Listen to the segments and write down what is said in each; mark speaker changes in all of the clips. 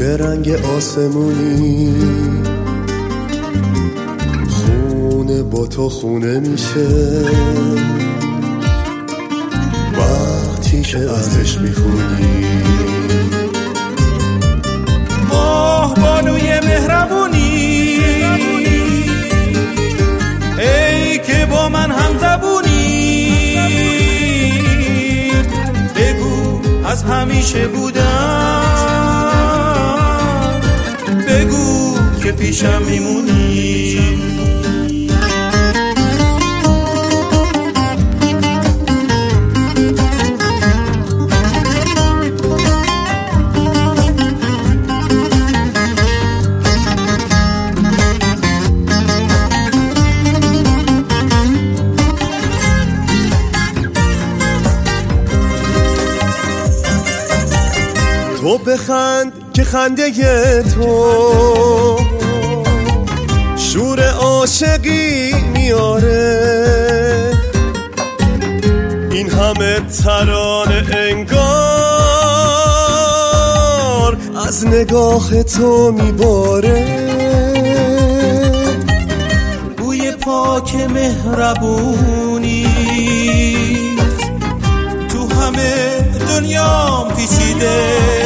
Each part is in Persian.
Speaker 1: یه رنگ آسمونی، خونه با تو خونه میشه وقتی که ازش میخونی.
Speaker 2: ماه بانوی مهربونی، ای که با من هم زبونی، بگو از همیشه بودم، بگو که پیشم میمونی.
Speaker 1: تو بخند که خنده تو شور عاشقی میاره، این همه ترانه انگار از نگاه تو میباره.
Speaker 2: بوی پاک مهربونی تو همه دنیام پیچیده،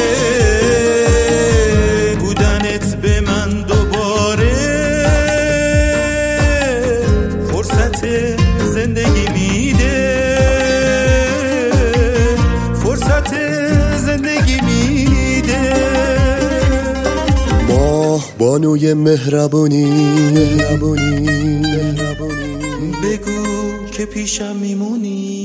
Speaker 2: بودنت به من دوباره فرصت زندگی میده، فرصت زندگی میده.
Speaker 1: ماه بانوی مهربونی،
Speaker 2: بگو که پیشم میمونی.